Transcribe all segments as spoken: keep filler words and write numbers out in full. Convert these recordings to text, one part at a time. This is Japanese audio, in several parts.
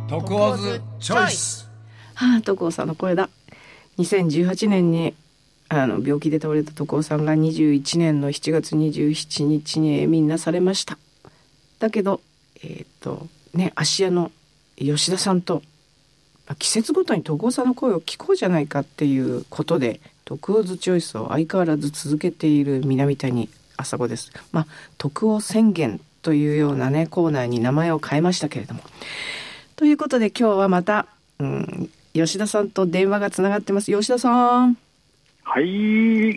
徳オズチョイス。 はあ、徳尾さんの声だ。にせんじゅうはちねんにあの病気で倒れた徳尾さんがにじゅういちねんのしちがつにじゅうしちにちに永眠なされました。だけど、えーとね、芦屋の吉田さんと季節ごとに徳尾さんの声を聞こうじゃないかっていうことで徳オズチョイスを相変わらず続けている南谷麻子です。まあ、徳尾宣言というようなねコーナーに名前を変えましたけれども、ということで今日はまた、うん、吉田さんと電話がつながってます。吉田さん。 はい、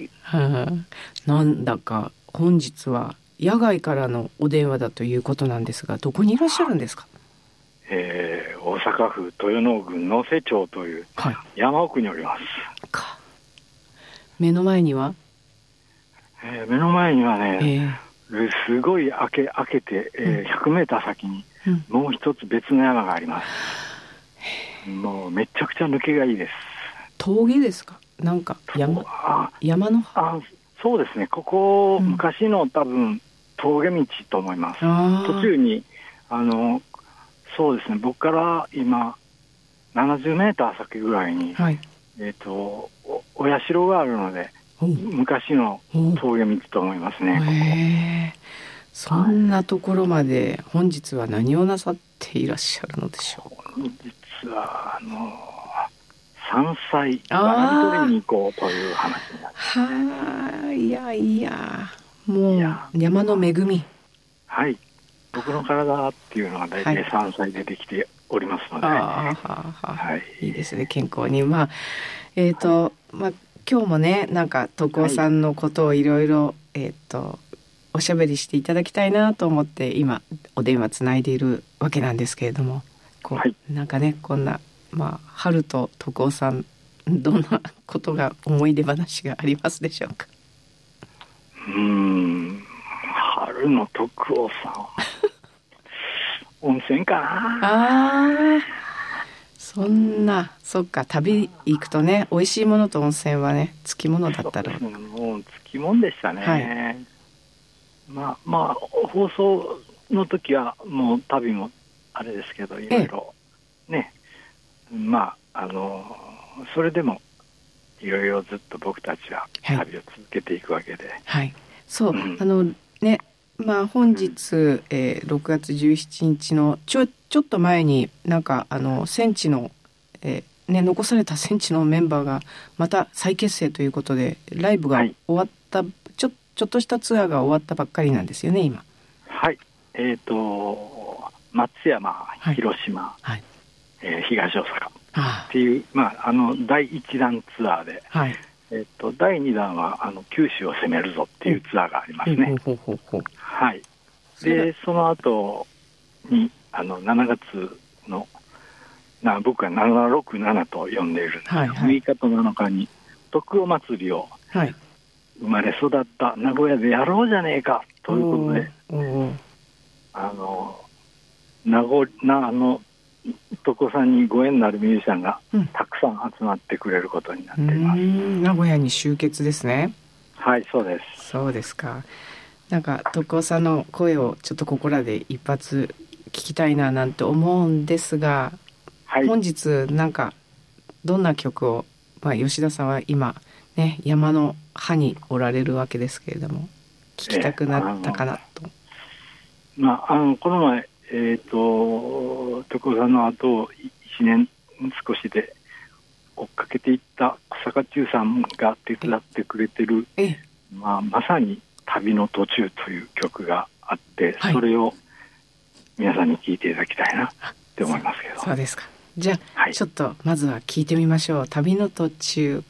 はあ、なんだか本日は野外からのお電話だということなんですが、どこにいらっしゃるんですか？ えー、大阪府豊能郡能勢町という山奥におります、 はい、か目の前には、 えー、目の前にはね、 えー、 すごい開け、開けて、えー、ひゃくメーター先にもう一つ別の山があります、うん、もうめちゃくちゃ抜けがいいです。 峠ですか？なんか 山, 山のあそうですね、ここ、うん、昔の多分峠道と思います。途中にあのそうですね、僕から今ななじゅうメーター先ぐらいに、はい、えーと、お, お社があるので、うん、昔の峠道と思いますね。ここそんなところまで本日は何をなさっていらっしゃるのでしょうか？ 本日はあの山菜わらび取りに行こうという話になってはあ、いやいやもう山の恵み。 はい、僕の体っていうのは大体山菜でできておりますので、ね、はい、 はい、いいですね、健康に。まあえっ、ー、と、はい、まあ今日もねなんか徳尾さんのことをいろいろえっ、とおしゃべりしていただきたいなと思って今お電話つないでいるわけなんですけれども、こう、はい、なんかねこんなまあ春と徳尾さんどんなことが思い出話がありますでしょうか？ うーん春の徳尾さん温泉かなあそんなそっか、旅行くとね美味しいものと温泉はねつきものだったろう。 そうですね、もうつきもんでしたね、はい、まあまあ放送の時はもう旅もあれですけどいろいろね、まああのそれでもいろいろずっと僕たちは旅を続けていくわけで、はいはい、そう、うん、あのねまあ本日、うんえー、ろくがつじゅうしちにちのちょちょっと前になんかあの戦地の、えーね、残された戦地のメンバーがまた再結成ということでライブが終わった、はい、ちょ、ちょっとしたツアーが終わったばっかりなんですよね今。 はいえーと松山、広島、はいはいえー、東大阪っていう、まあ、あのだいいちだんツアーで、はいえー、とだいにだんはあの九州を攻めるぞっていうツアーがありますね。ほうほうほうはい、でその後にあのしちがつのな僕はななろくななと呼んでいるんですが、はいはい、むいかとなのかに徳尾祭りを、はい、生まれ育った名古屋でやろうじゃねえかということで、あの名古なあの徳尾さんにご縁のあるミュージシャンがたくさん集まってくれることになっています、うん、 名古屋に集結ですね。 はいそうです。 そうですか。なんか徳尾さんの声をちょっとここらで一発聞きたいななんて思うんですが、はい、本日なんかどんな曲を、まあ、吉田さんは今ね山の葉におられるわけですけれども聞きたくなったかなと。 まあ、あのこの前えーと、徳尾さんの後をいちねん少しで追っかけていった小坂忠さんが手伝ってくれてる、まあ、まさに旅の途中という曲があって、はい、それを皆さんに聴いていただきたいなって思いますけど。 そ, そうですか。じゃあ、はい、ちょっとまずは聴いてみましょう。旅の途中。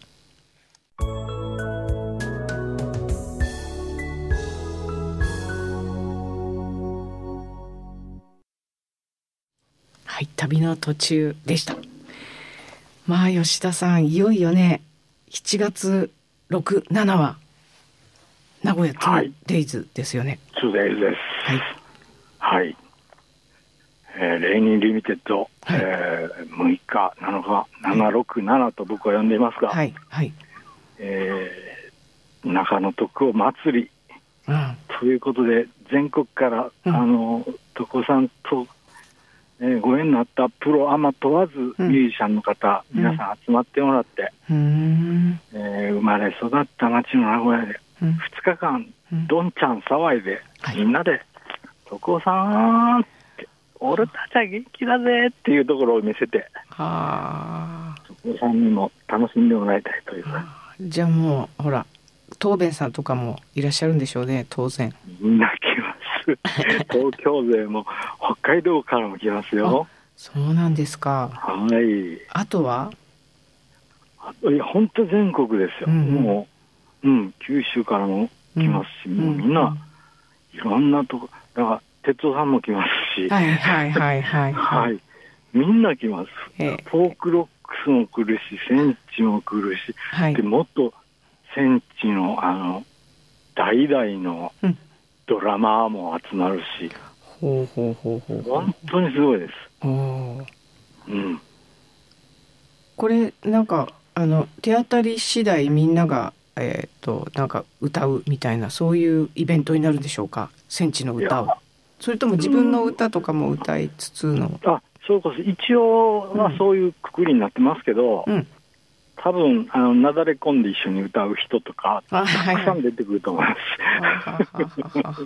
はい、旅の途中でした。まあ吉田さんいよいよねしちがつろく、しちは名古屋 ツーデイズ ですよね。 ツーデイズ です。はい、はいえー、レーニンリミテッド、はいえー、むいかなのかななろくななと僕は呼んでいますが、はいはいえー、中野徳尾祭り、うん、ということで全国から、うん、あの徳尾さんとえー、ご縁のあったプロアマ問わずミュージシャンの方、うん、皆さん集まってもらって、うんえー、生まれ育った町の名古屋でふつかかん、うん、どんちゃん騒いで、はい、みんなで徳尾さんって俺たちは元気だぜっていうところを見せて、は徳尾さんにも楽しんでもらいたいというか。 じゃあもうほら東弁さんとかもいらっしゃるんでしょうね、当然。 みんな来ます東京勢も北海道からも来ますよ。 そうなんですか。 はい。 あとは？ いや本当全国ですよ、うんうん、もう、うん、九州からも来ますし、うん、もうみんないろんなとこ、だから哲夫さんも来ますし、 はいはいはいはい、 はい、みんな来ます。フォークロックスも来るし、センチも来るし、はい、でもっとセンチのあの代々のドラマーも集まるし、うん、ほうほうほうほう、本当にすごいです。お、うん、 これなんかあの手当たり次第みんなが、えー、となんか歌うみたいなそういうイベントになるんでしょうか、センチの歌を。それとも自分の歌とかも歌いつつの、 うん、あ、そうこそ一応はそういうくくりになってますけど、うん、多分あのなだれ込んで一緒に歌う人とかたくさん出てくると思います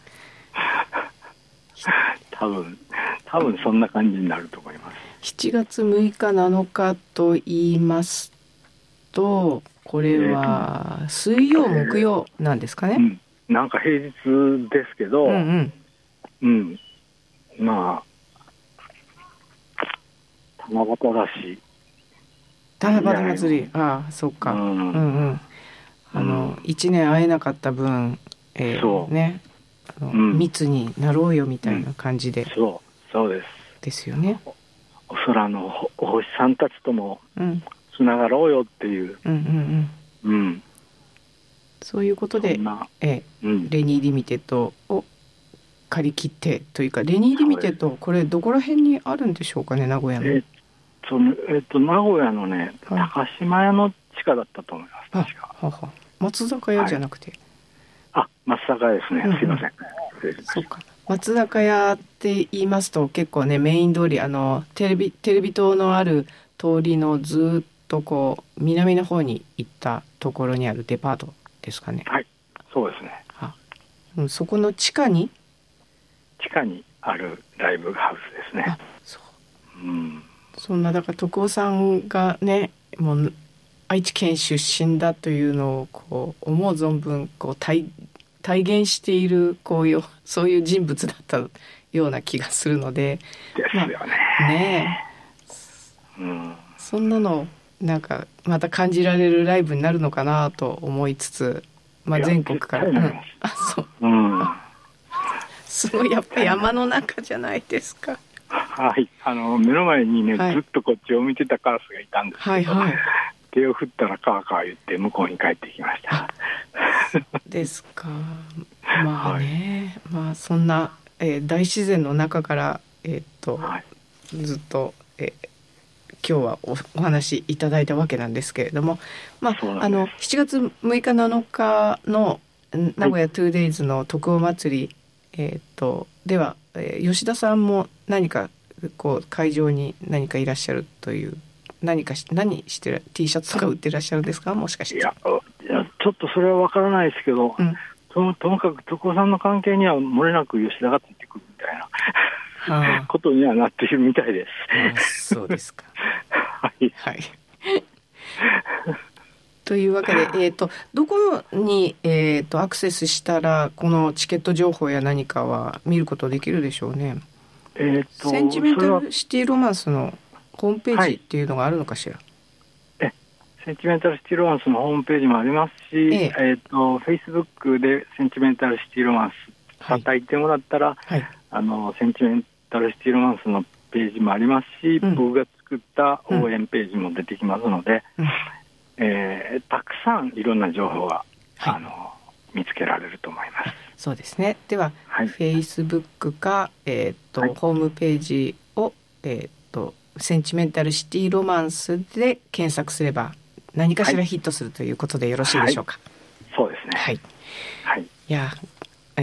多分多分そんな感じになると思います。 しちがつむいかなのかと言いますと、これは水曜、えー、木曜なんですかね、 うん、なんか平日ですけど、うんうん、うん、まあ七夕だし、 七夕祭り、ああそうか、うんうんうん、あのいちねん会えなかった分、えー、そうね、あの、うん、密になろうよみたいな感じで、うん、 そうそうですですよね。 お空のお星さんたちともつながろうよっていう、うんうんうんうん、 そういうことで、えうん、レニーリミテッドを借り切ってというか、レニーリミテッド、これどこら辺にあるんでしょうかね、名古屋の。 えーそのえー、と名古屋のね、高島屋の地下だったと思います。確かはは松坂屋じゃなくて、 はい、あ、松坂屋ですね、うんうん、すいません。 そうか、松坂屋って言いますと結構ね、メイン通り、あのテレビテレビ塔のある通りのずっとこう南の方に行ったところにあるデパートですかね。 はい、そうですね。 あ、うん、そこの地下に地下にあるライブハウスですね。あ、そう、 うん、そんなだから徳尾さんがね、もう愛知県出身だというのをこう思う存分こう 体, 体現しているこういうそういう人物だったような気がするので、 ですよね。 まあ、ねえ、うん、そんなのなんかまた感じられるライブになるのかなと思いつつ、まあ、全国から、うん、あ、そう、うん、すごいやっぱり山の中じゃないですか。 はい、あの目の前にね、はい、ずっとこっちを見てたカラスがいたんですけど、はいはい、手を振ったらカーカー言って向こうに帰ってきましたですか。まあね、はい、まあそんな、えー、大自然の中から、えー、っとはい、ずっと、えー、今日は お, お話いただいたわけなんですけれども、まあ、あのしちがつむいかなのかの名古屋 ツーデイズ の徳尾祭り、えー、っとでは、えー、吉田さんも何かこう会場に何かいらっしゃるという、何かし何してる T シャツとか売ってらっしゃるんですか、もしかして。 いや、いやちょっとそれは分からないですけど、うん、と, ともかく徳尾さんの関係には漏れなく吉田がついてくるみたいな、はあ、ことにはなっているみたいです。 あ、そうですかはいはいというわけで、えー、とどこに、えー、とアクセスしたらこのチケット情報や何かは見ることできるでしょうね。えー、とセンチメンタルシティロマンスのホームページっていうのがあるのかしら。 はい、えセンチメンタルシティロマンスのホームページもありますし、えーえー、と Facebook でセンチメンタルシティロマンス叩いてもらったら、はいはい、あのセンチメンタルシティロマンスのページもありますし、うん、僕が作った応援ページも出てきますので、うんうん、えー、たくさんいろんな情報が、はい、あの見つけられると思います。 そうですね。では、はい、Facebook か、えーとはい、ホームページを、えーと、センチメンタルシティロマンスで検索すれば何かしらヒットするということでよろしいでしょうか。 はい、そうですね。 はい。はい、いやあの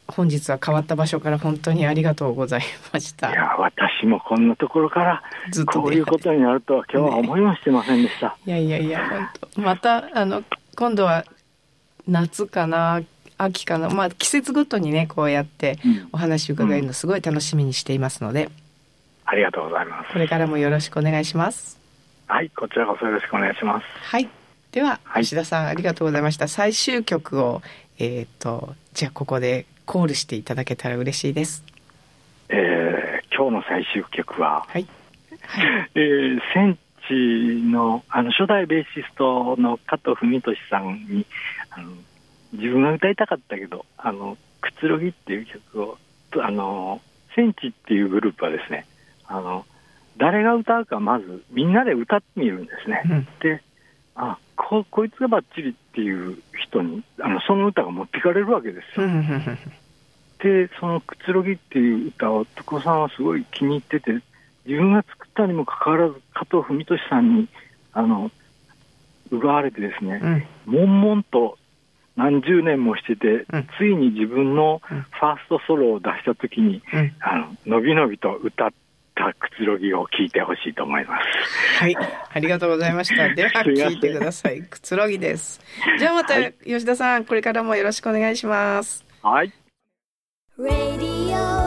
本日は変わった場所から本当にありがとうございました。 いや私もこんなところからずっとこういうことになるとは今日は思いもしてませんでした、 ね、いやいやいや本当またあの今度は夏かな秋かな、まあ、季節ごとにねこうやってお話を伺えるのすごい楽しみにしていますので、うんうん、 ありがとうございます。 これからもよろしくお願いします。 はい、こちらこそよろしくお願いします。 はい、では、はい、吉田さんありがとうございました。最終曲を、えーと、じゃあここでコールしていただけたら嬉しいです。 えー、今日の最終曲は、 はいはいえー、戦地の、あの初代ベーシストの加藤文俊さんにあの自分が歌いたかったけどあのくつろぎっていう曲をあの戦地っていうグループはですねあの誰が歌うかまずみんなで歌ってみるんですね、うん、であ こ, こいつがバッチリっていう人にあのその歌が持っていかれるわけですよでそのくつろぎっていう歌を徳尾さんはすごい気に入ってて自分が作ったにもかかわらず加藤文俊さんにあの奪われてですね、うん、悶々と何十年もしてて、うん、ついに自分のファーストソロを出した時に、うん、あののびのびと歌ったくつろぎを聴いてほしいと思います。 はい、ありがとうございました。では聴いてください。くつろぎです。じゃあまた、はい、吉田さんこれからもよろしくお願いします。 はい。 Radio